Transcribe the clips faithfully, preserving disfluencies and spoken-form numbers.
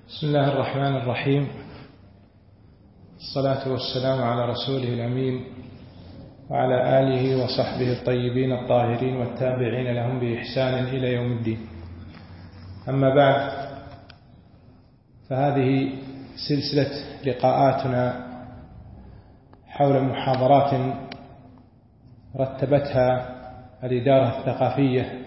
بسم الله الرحمن الرحيم. الصلاة والسلام على رسوله الأمين وعلى آله وصحبه الطيبين الطاهرين والتابعين لهم بإحسان إلى يوم الدين. أما بعد، فهذه سلسلة لقاءاتنا حول محاضرات رتبتها الإدارة الثقافية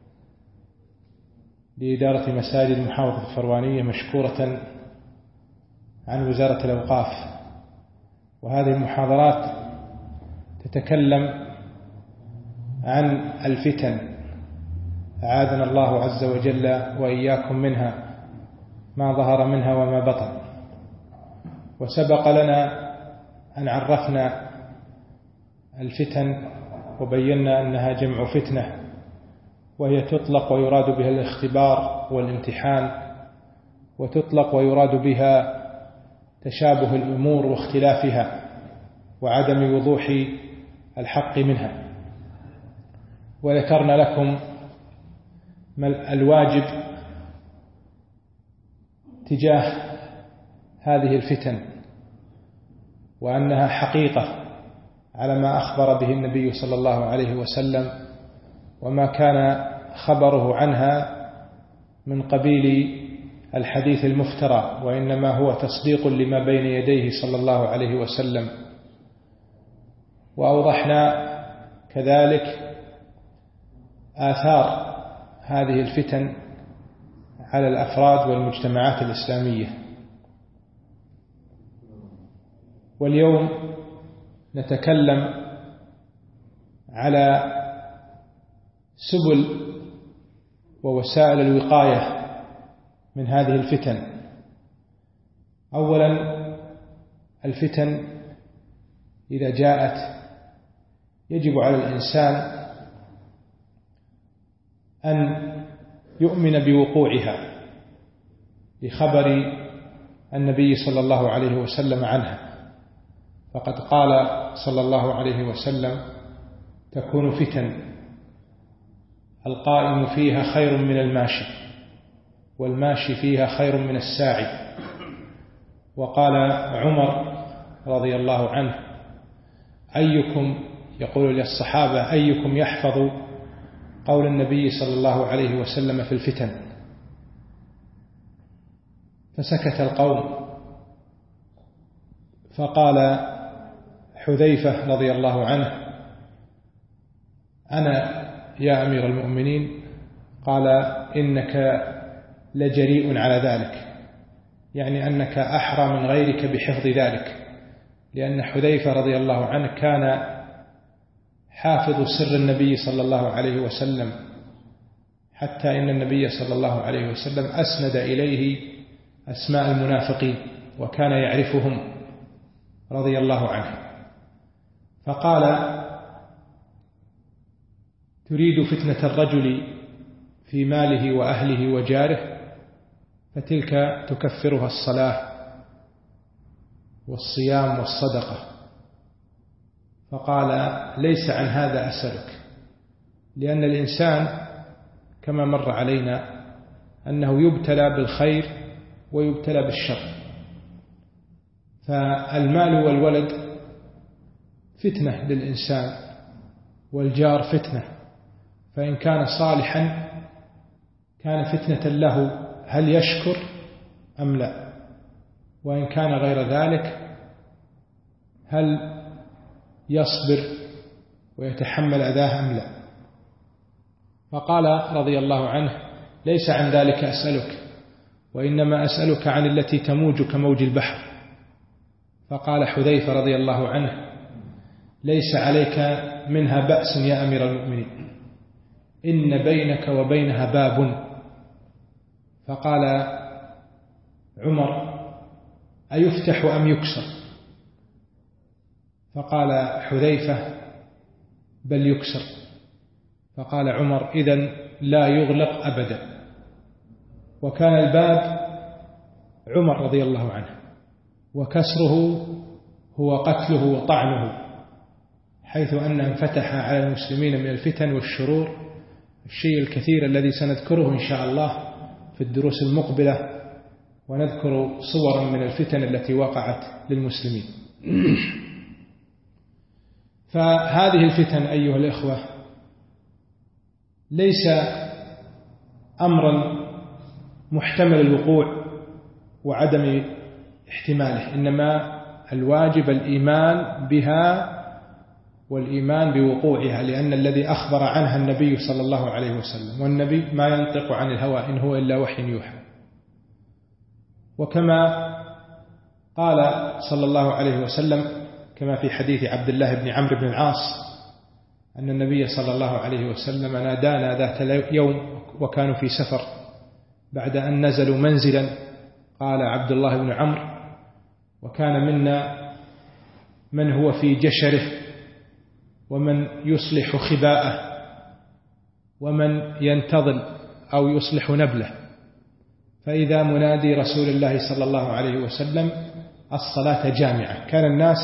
لإدارة مساجد محافظة الفروانية مشكورة عن وزارة الأوقاف. وهذه المحاضرات تتكلم عن الفتن، أعاذنا الله عز وجل وإياكم منها ما ظهر منها وما بطن. وسبق لنا أن عرفنا الفتن وبينا أنها جمع فتنة، وهي تطلق ويراد بها الاختبار والامتحان، وتطلق ويراد بها تشابه الأمور واختلافها وعدم وضوح الحق منها. وذكرنا لكم الواجب تجاه هذه الفتن، وأنها حقيقة على ما أخبر به النبي صلى الله عليه وسلم، وما كان خبره عنها من قبيل الحديث المفترى، وإنما هو تصديق لما بين يديه صلى الله عليه وسلم. وأوضحنا كذلك آثار هذه الفتن على الأفراد والمجتمعات الإسلامية. واليوم نتكلم على سبل ووسائل الوقاية من هذه الفتن. أولا، الفتن إذا جاءت يجب على الإنسان أن يؤمن بوقوعها لخبر النبي صلى الله عليه وسلم عنها، فقد قال صلى الله عليه وسلم: تكون فتن القائم فيها خير من الماشي، والماشي فيها خير من الساعي. وقال عمر رضي الله عنه: أيكم، يقول للصحابة: أيكم يحفظ قول النبي صلى الله عليه وسلم في الفتن؟ فسكت القوم، فقال حذيفة رضي الله عنه: أنا يا أمير المؤمنين. قال: إنك لجريء على ذلك، يعني أنك أحرى من غيرك بحفظ ذلك، لأن حذيفة رضي الله عنه كان حافظ سر النبي صلى الله عليه وسلم، حتى إن النبي صلى الله عليه وسلم أسند إليه أسماء المنافقين وكان يعرفهم رضي الله عنه. فقال: تريد فتنة الرجل في ماله وأهله وجاره، فتلك تكفرها الصلاة والصيام والصدقة. فقال: ليس عن هذا أسألك، لأن الإنسان كما مر علينا أنه يبتلى بالخير ويبتلى بالشر، فالمال والولد فتنة للإنسان، والجار فتنة، فإن كان صالحا كان فتنة له هل يشكر أم لا، وإن كان غير ذلك هل يصبر ويتحمل أذاه أم لا. فقال رضي الله عنه: ليس عن ذلك أسألك، وإنما أسألك عن التي تموج كموج البحر. فقال حذيفة رضي الله عنه: ليس عليك منها بأس يا أمير المؤمنين، إن بينك وبينها باب. فقال عمر: أيفتح أم يكسر؟ فقال حذيفة: بل يكسر. فقال عمر: إذن لا يغلق أبدا. وكان الباب عمر رضي الله عنه، وكسره هو قتله وطعنه، حيث أنه انفتح على المسلمين من الفتن والشرور الشيء الكثير الذي سنذكره إن شاء الله في الدروس المقبلة ونذكر صورا من الفتن التي وقعت للمسلمين. فهذه الفتن أيها الإخوة ليس أمرا محتمل الوقوع وعدم احتماله، إنما الواجب الإيمان بها والإيمان بوقوعها، لأن الذي أخبر عنها النبي صلى الله عليه وسلم، والنبي ما ينطق عن الهوى إن هو إلا وحي يوحى. وكما قال صلى الله عليه وسلم كما في حديث عبد الله بن عمرو بن العاص أن النبي صلى الله عليه وسلم نادانا ذات يوم وكانوا في سفر، بعد أن نزلوا منزلا، قال عبد الله بن عمرو: وكان منا من هو في جشره، ومن يصلح خباءه، ومن ينتظل أو يصلح نبله، فإذا منادي رسول الله صلى الله عليه وسلم الصلاة جامعة. كان الناس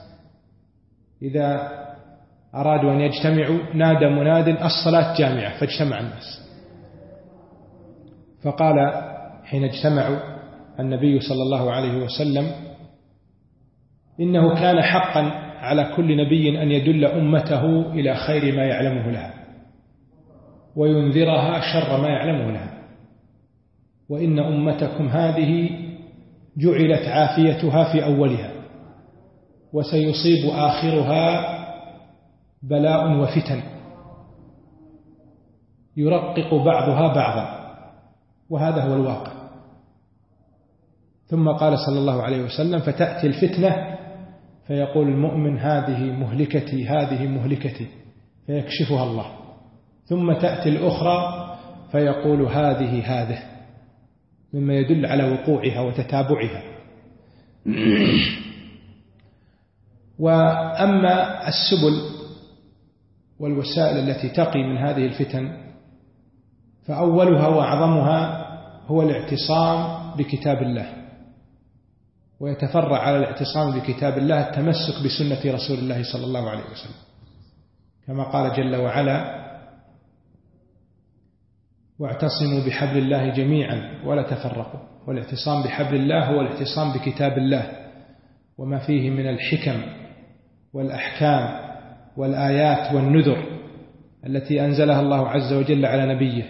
إذا أرادوا أن يجتمعوا نادى مناد الصلاة جامعة، فاجتمع الناس. فقال حين اجتمعوا النبي صلى الله عليه وسلم: إنه كان حقا على كل نبي أن يدل أمته إلى خير ما يعلمه لها وينذرها شر ما يعلمه لها، وإن أمتكم هذه جعلت عافيتها في أولها، وسيصيب آخرها بلاء وفتن يرقق بعضها بعضا، وهذا هو الواقع. ثم قال صلى الله عليه وسلم: فتأتي الفتنة فيقول المؤمن: هذه مهلكتي هذه مهلكتي، فيكشفها الله. ثم تأتي الأخرى فيقول: هذه هذه، مما يدل على وقوعها وتتابعها. وأما السبل والوسائل التي تقي من هذه الفتن فأولها وأعظمها هو الاعتصام بكتاب الله، ويتفرع على الاعتصام بكتاب الله التمسك بسنة رسول الله صلى الله عليه وسلم، كما قال جل وعلا: واعتصموا بحبل الله جميعا ولا تفرقوا. والاعتصام بحبل الله هو الاعتصام بكتاب الله وما فيه من الحكم والأحكام والآيات والنذر التي أنزلها الله عز وجل على نبيه،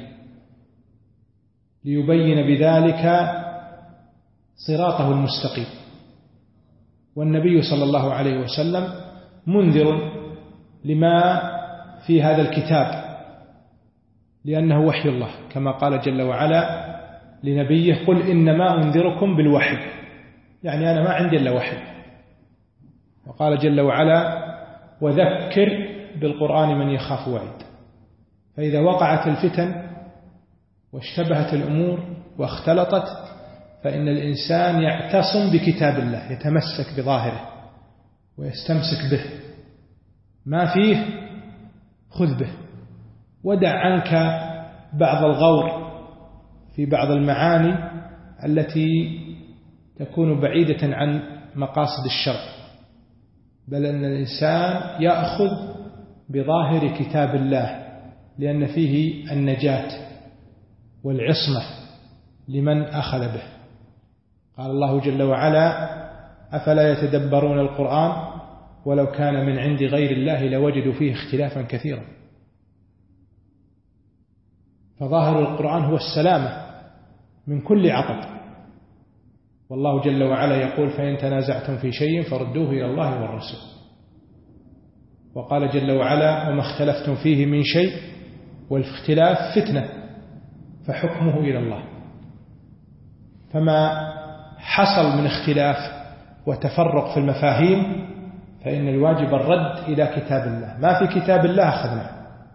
ليبين بذلك صراطه المستقيم. والنبي صلى الله عليه وسلم منذر لما في هذا الكتاب، لأنه وحي الله، كما قال جل وعلا لنبيه: قل إنما أنذركم بالوحي، يعني أنا ما عندي إلا وحي. وقال جل وعلا: وذكر بالقرآن من يخاف وعيد. فإذا وقعت الفتن واشتبهت الأمور واختلطت فإن الإنسان يعتصم بكتاب الله، يتمسك بظاهره ويستمسك به، ما فيه خذ به، ودع عنك بعض الغور في بعض المعاني التي تكون بعيدة عن مقاصد الشرع، بل أن الإنسان يأخذ بظاهر كتاب الله، لأن فيه النجاة والعصمة لمن أخذ به. قال الله جل وعلا: أفلا يتدبرون القرآن ولو كان من عند غير الله لوجدوا فيه اختلافا كثيرا. فظاهر القرآن هو السلامة من كل عطب، والله جل وعلا يقول: فإن تنازعتم في شيء فردوه إلى الله والرسول. وقال جل وعلا: وما اختلفتم فيه من شيء والاختلاف فتنة فحكمه إلى الله. فما حصل من اختلاف وتفرق في المفاهيم فإن الواجب الرد إلى كتاب الله، ما في كتاب الله أخذناه،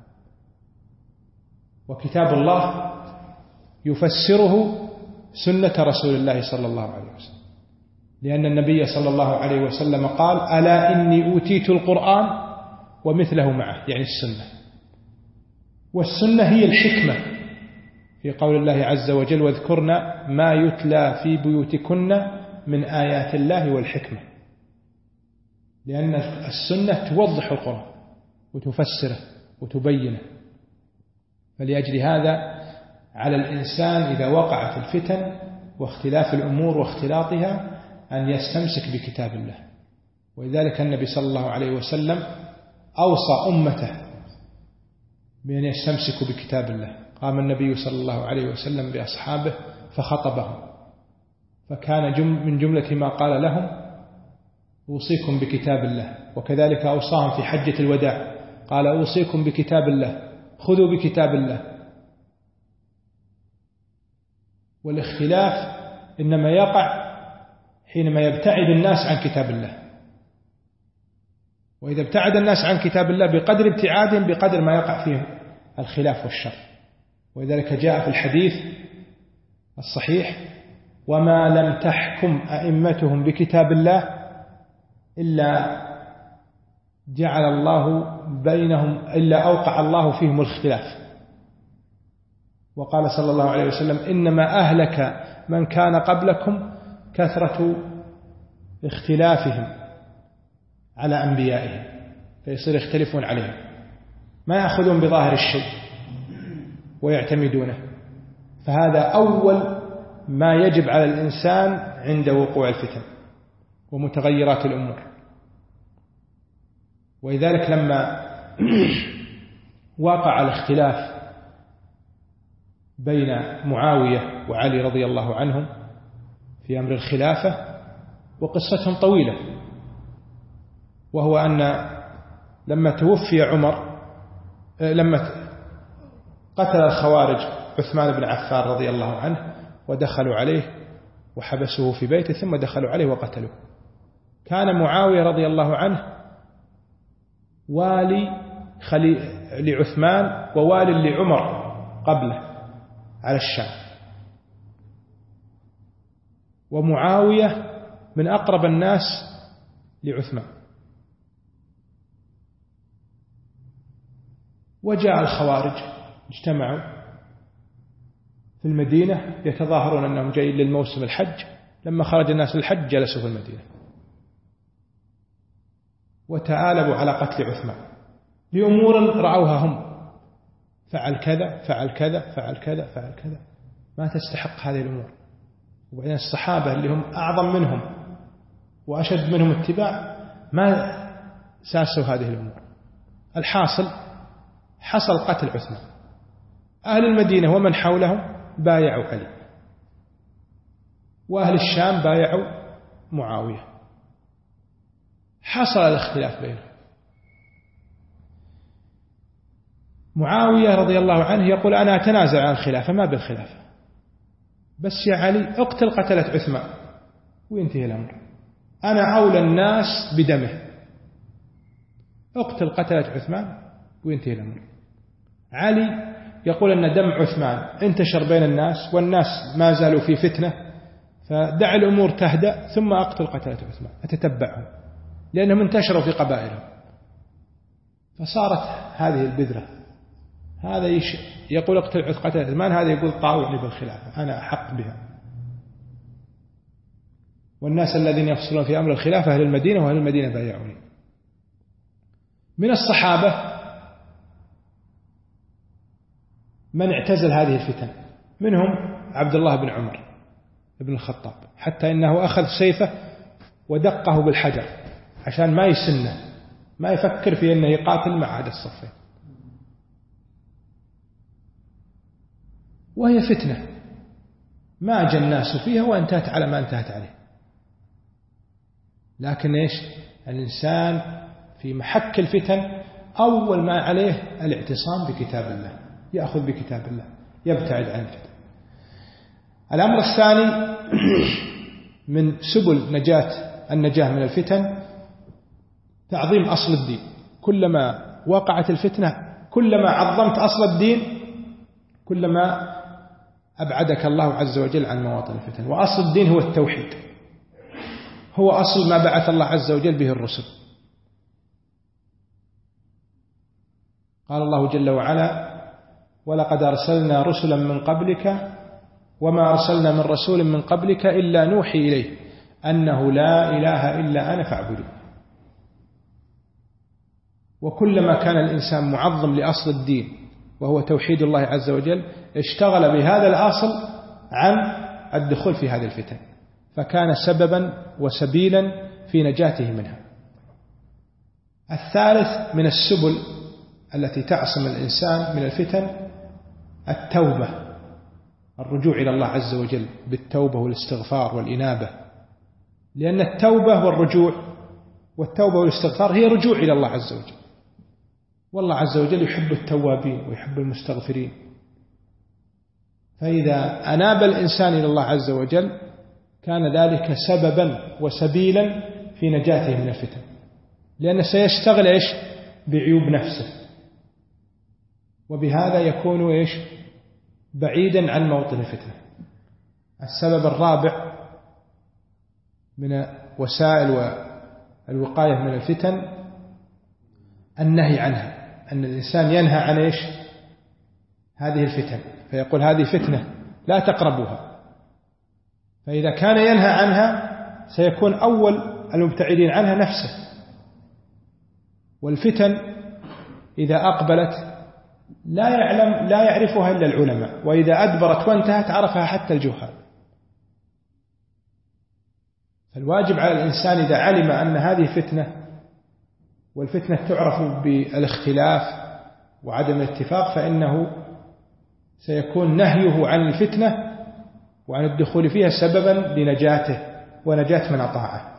وكتاب الله يفسره سنة رسول الله صلى الله عليه وسلم، لأن النبي صلى الله عليه وسلم قال: ألا إني أوتيت القرآن ومثله معه، يعني السنة. والسنة هي الحكمة، في قول الله عز وجل: واذكرن ما يتلى في بيوتكن من آيات الله والحكمة، لأن السنة توضح القرآن وتفسره وتبينه. فلأجل هذا على الإنسان إذا وقعت الفتن واختلاف الأمور واختلاطها أن يستمسك بكتاب الله. ولذلك النبي صلى الله عليه وسلم أوصى أمته بأن يستمسكوا بكتاب الله. قام النبي صلى الله عليه وسلم بأصحابه فخطبهم، فكان من جملة ما قال لهم: أوصيكم بكتاب الله. وكذلك أوصاهم في حجة الوداع، قال: أوصيكم بكتاب الله، خذوا بكتاب الله. والاختلاف إنما يقع حينما يبتعد الناس عن كتاب الله، وإذا ابتعد الناس عن كتاب الله بقدر ابتعادهم بقدر ما يقع فيه الخلاف والشر. ولذلك جاء في الحديث الصحيح: وما لم تحكم أئمتهم بكتاب الله إلا جعل الله بينهم إلا أوقع الله فيهم الاختلاف. وقال صلى الله عليه وسلم: إنما أهلك من كان قبلكم كثرة اختلافهم على أنبيائهم، فيصير يختلفون عليهم، ما يأخذون بظاهر الشيء ويعتمدونه. فهذا أول ما يجب على الإنسان عند وقوع الفتن ومتغيرات الأمور. ولذلك لما وقع الاختلاف بين معاوية وعلي رضي الله عنهم في أمر الخلافة، وقصتهم طويلة، وهو أن لما توفي عمر، لما قتل الخوارج عثمان بن عفان رضي الله عنه ودخلوا عليه وحبسوه في بيته، ثم دخلوا عليه وقتلوه، كان معاوية رضي الله عنه والي لعثمان ووالي لعمر قبله على الشام. ومعاوية من أقرب الناس لعثمان. وجاء الخوارج اجتمعوا في المدينة يتظاهرون أنهم جايين للموسم الحج. لما خرج الناس للحج جلسوا في المدينة وتآلبوا على قتل عثمان لأمور رعوها هم، فعل كذا فعل كذا فعل كذا فعل كذا، ما تستحق هذه الأمور. وبعدين الصحابة اللي هم أعظم منهم وأشد منهم اتباع ما ساسوا هذه الأمور. الحاصل حصل قتل عثمان. أهل المدينة ومن حولهم بايعوا علي، وأهل الشام بايعوا معاوية. حصل الاختلاف بينهم. معاوية رضي الله عنه يقول: أنا أتنازع عن الخلافة، ما بالخلافة، بس يا علي اقتل قتلة عثمان وينتهي الأمر، أنا أولى الناس بدمه، اقتل قتلة عثمان وينتهي الأمر. علي يقول أن دم عثمان انتشر بين الناس والناس ما زالوا في فتنة، فدع الأمور تهدأ ثم أقتل قتلة عثمان أتتبعهم، لأنهم انتشروا في قبائلهم. فصارت هذه البذرة، هذا يقول اقتل قتلة عثمان، هذا يقول طاوعني بالخلافة، أنا أحق بها. والناس الذين يفصلون في أمر الخلافة أهل المدينة، وأهل المدينة بايعوني. من الصحابة من اعتزل هذه الفتن، منهم عبد الله بن عمر بن الخطاب، حتى إنه أخذ سيفه ودقه بالحجر عشان ما يسنه، ما يفكر في أنه يقاتل مع هذا الصفين. وهي فتنة ما جاء الناس فيها وانتهت على ما انتهت عليه. لكن إيش؟ الإنسان في محك الفتن أول ما عليه الاعتصام بكتاب الله، يأخذ بكتاب الله، يبتعد عن الفتن. الأمر الثاني من سبل نجاة النجاة من الفتن تعظيم أصل الدين. كلما وقعت الفتنة، كلما عظمت أصل الدين، كلما أبعدك الله عز وجل عن مواطن الفتن. وأصل الدين هو التوحيد، هو أصل ما بعث الله عز وجل به الرسل. قال الله جل وعلا: ولقد أرسلنا رسلا من قبلك وما أرسلنا من رسول من قبلك إلا نوحي إليه أنه لا إله إلا أنا فاعبدون. وكلما كان الإنسان معظم لأصل الدين وهو توحيد الله عز وجل اشتغل بهذا الأصل عن الدخول في هذه الفتن، فكان سببا وسبيلا في نجاته منها. الثالث من السبل التي تعصم الإنسان من الفتن التوبة، الرجوع إلى الله عز وجل بالتوبة والاستغفار والإنابة، لأن التوبة والرجوع والتوبة والاستغفار هي رجوع إلى الله عز وجل، والله عز وجل يحب التوابين ويحب المستغفرين. فإذا أناب الإنسان إلى الله عز وجل كان ذلك سببا وسبيلا في نجاته من الفتن، لأنه سيشتغل إيش بعيوب نفسه، وبهذا يكون إيش بعيدا عن موطن الفتنة. السبب الرابع من وسائل الوقاية من الفتن النهي عنها، أن الإنسان ينهى عن إيش هذه الفتن، فيقول هذه فتنة لا تقربوها. فإذا كان ينهى عنها سيكون أول المبتعدين عنها نفسه. والفتن إذا أقبلت لا يعلم لا يعرفها إلا العلماء، وإذا أدبرت وانتهت عرفها حتى الجهال. فالواجب على الإنسان إذا علم أن هذه فتنة، والفتنة تعرف بالاختلاف وعدم الاتفاق، فإنه سيكون نهيه عن الفتنة وعن الدخول فيها سببا لنجاته ونجاة من أطاعه.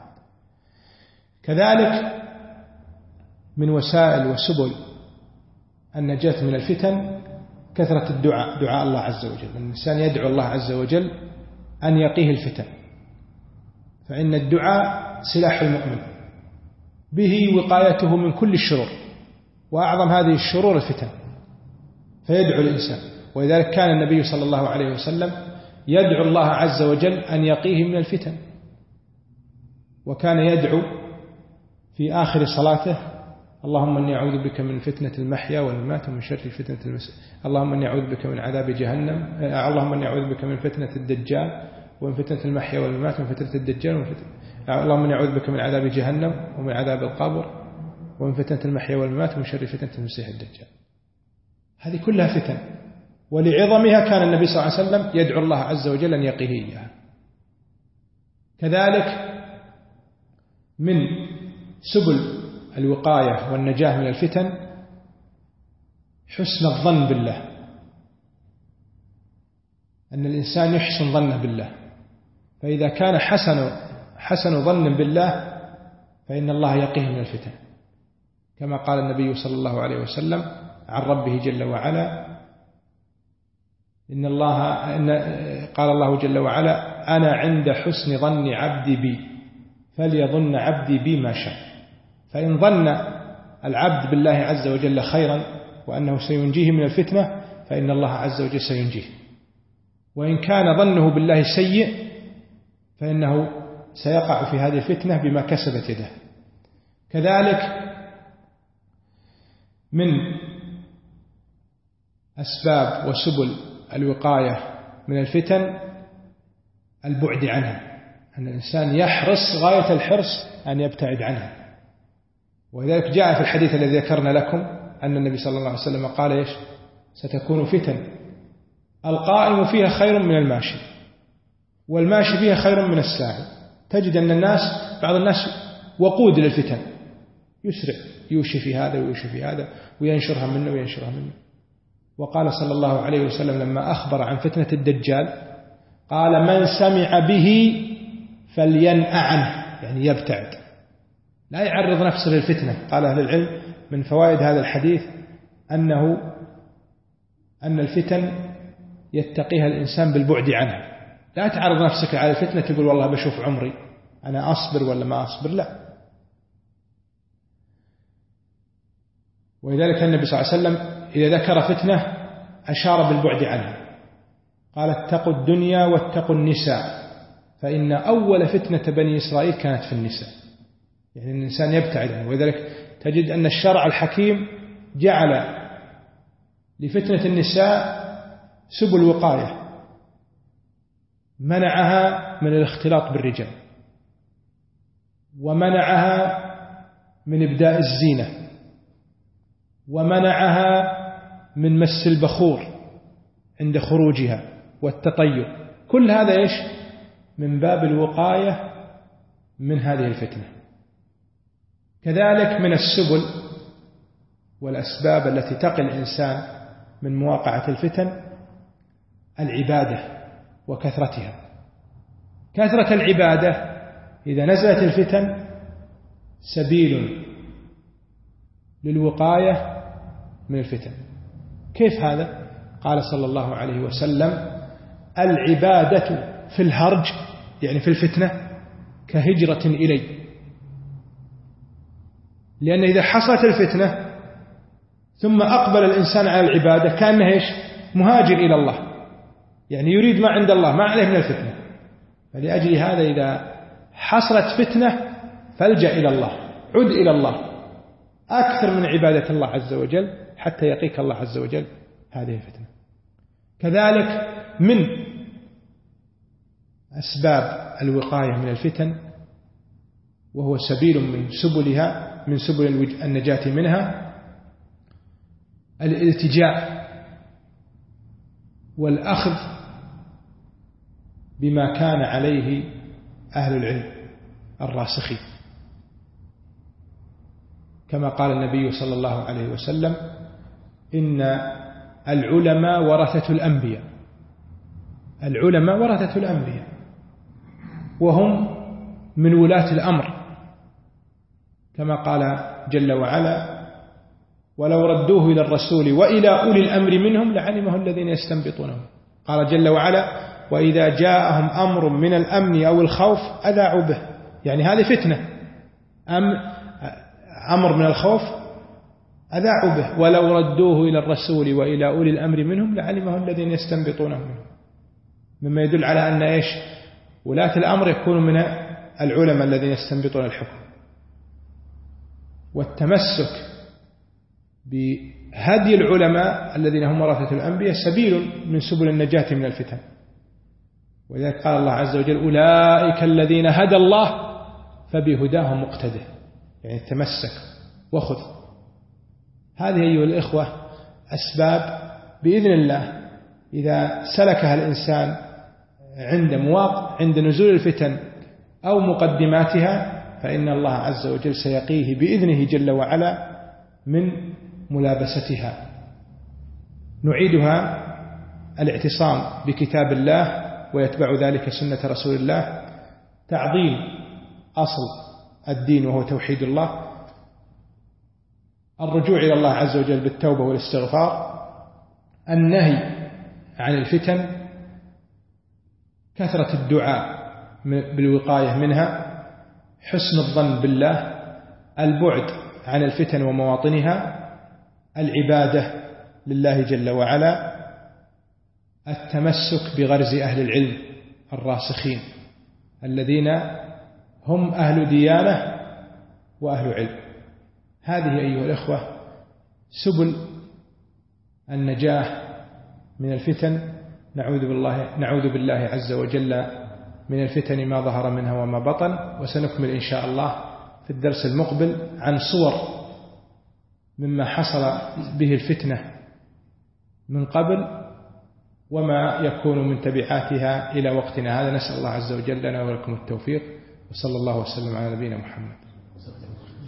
كذلك من وسائل وسبل النجاة من الفتن كثرة الدعاء، دعاء الله عز وجل. الإنسان يدعو الله عز وجل أن يقيه الفتن، فإن الدعاء سلاح المؤمن، به وقايته من كل الشرور، وأعظم هذه الشرور الفتن، فيدعو الإنسان. ولذلك كان النبي صلى الله عليه وسلم يدعو الله عز وجل أن يقيه من الفتن، وكان يدعو في آخر صلاته اللهم إني أعوذ بك من فتنة المحيا والممات ومن شر فتنة المسيح، اللهم إني أعوذ بك من عذاب جهنم، اللهم إني أعوذ بك من فتنة الدجال ومن فتنة المحيا والممات ومن فتنة الدجال ومن فتنة، اللهم إني أعوذ بك من عذاب جهنم ومن عذاب القبر ومن فتنة المحيا والممات ومن شر فتنة المسيح الدجال. هذه كلها فتن، ولعظمها كان النبي صلى الله عليه وسلم يدعو الله عز وجل أن يقيه إياها. كذلك من سبل الوقاية والنجاة من الفتن حسن الظن بالله، أن الإنسان يحسن ظنه بالله، فإذا كان حسن حسن ظن بالله فإن الله يقيه من الفتن، كما قال النبي صلى الله عليه وسلم عن ربه جل وعلا إن الله إن قال الله جل وعلا أنا عند حسن ظن عبدي بي فليظن عبدي بي ما شاء. فإن ظن العبد بالله عز وجل خيرا وأنه سينجيه من الفتنة فإن الله عز وجل سينجيه، وإن كان ظنه بالله سيء فإنه سيقع في هذه الفتنة بما كسبت يده. كذلك من أسباب وسبل الوقاية من الفتن البعد عنها، أن الإنسان يحرص غاية الحرص أن يبتعد عنها. وذلك جاء في الحديث الذي ذكرنا لكم أن النبي صلى الله عليه وسلم قال إيش ستكون فتن القائم فيها خير من الماشي، والماشي فيها خير من الساعي. تجد أن الناس بعض الناس وقود للفتن، يسرع يوشي في هذا ويوشي في هذا وينشرها منه وينشرها منه. وقال صلى الله عليه وسلم لما أخبر عن فتنة الدجال قال من سمع به فلينأ عنه، يعني يبتعد، لا يعرض نفسه للفتنة. قال أهل العلم من فوائد هذا الحديث أنه أن الفتن يتقيها الإنسان بالبعد عنها. لا تعرض نفسك على الفتنة تقول والله بشوف عمري أنا أصبر ولا ما أصبر، لا. ولذلك النبي صلى الله عليه وسلم إذا ذكر فتنة أشار بالبعد عنها، قال اتقوا الدنيا واتقوا النساء فإن أول فتنة بني إسرائيل كانت في النساء، يعني الإنسان يبتعد عنه. ولذلك تجد أن الشرع الحكيم جعل لفتنة النساء سبل وقاية، منعها من الاختلاط بالرجال، ومنعها من إبداء الزينة، ومنعها من مس البخور عند خروجها والتطيب، كل هذا إيش؟ من باب الوقاية من هذه الفتنة. كذلك من السبل والأسباب التي تقي الإنسان من مواقعة الفتن العبادة وكثرتها. كثرة العبادة إذا نزلت الفتن سبيل للوقاية من الفتن. كيف هذا؟ قال صلى الله عليه وسلم: العبادة في الهرج، يعني في الفتنة، كهجرة إلي. لأن إذا حصلت الفتنة ثم أقبل الإنسان على العبادة كأنه إيش؟ مهاجر إلى الله، يعني يريد ما عند الله، ما عليه من الفتنة. فلأجل هذا إذا حصلت فتنة فالجأ إلى الله، عد إلى الله أكثر من عبادة الله عز وجل حتى يقيك الله عز وجل هذه الفتنة. كذلك من أسباب الوقاية من الفتن، وهو سبيل من سبلها من سبل النجاة منها، الالتجاء والأخذ بما كان عليه أهل العلم الراسخين، كما قال النبي صلى الله عليه وسلم: إن العلماء ورثة الأنبياء. العلماء ورثة الأنبياء، وهم من ولاة الأمر، كما قال جل وعلا: ولو ردوه إلى الرسول وإلى أولي الأمر منهم لعلمه الذين يستنبطونه. قال جل وعلا: وإذا جاءهم أمر من الأمن أو الخوف أذاعوا به. يعني هذه فتنة، أم أمر من الخوف أذاعوا به، ولو ردوه إلى الرسول وإلى أولي الأمر منهم لعلمه الذين يستنبطونه منهم. مما يدل على أن إيش؟ ولاة الأمر يكونوا من العلماء الذين يستنبطون الحكم. والتمسك بهدي العلماء الذين هم ورثة الأنبياء سبيل من سبل النجاة من الفتن. ولذلك قال الله عز وجل: أولئك الذين هدى الله فبهداه مقتده. يعني تمسك وخذ. هذه أيها الإخوة أسباب بإذن الله إذا سلكها الإنسان عند مواقع عند نزول الفتن أو مقدماتها فإن الله عز وجل سيقيه بإذنه جل وعلا من ملابستها. نعيدها: الاعتصام بكتاب الله ويتبع ذلك سنة رسول الله، تعظيم أصل الدين وهو توحيد الله، الرجوع إلى الله عز وجل بالتوبة والاستغفار، النهي عن الفتن، كثرة الدعاء بالوقاية منها، حسن الظن بالله، البعد عن الفتن ومواطنها، العبادة لله جل وعلا، التمسك بغرز أهل العلم الراسخين الذين هم أهل ديانة وأهل علم. هذه أيها الأخوة سبل النجاة من الفتن. نعوذ بالله, نعوذ بالله عز وجل من الفتن ما ظهر منها وما بطن. وسنكمل إن شاء الله في الدرس المقبل عن صور مما حصل به الفتنة من قبل وما يكون من تبعاتها إلى وقتنا هذا. نسأل الله عز وجل لنا ولكم التوفيق، وصلى الله وسلم على نبينا محمد.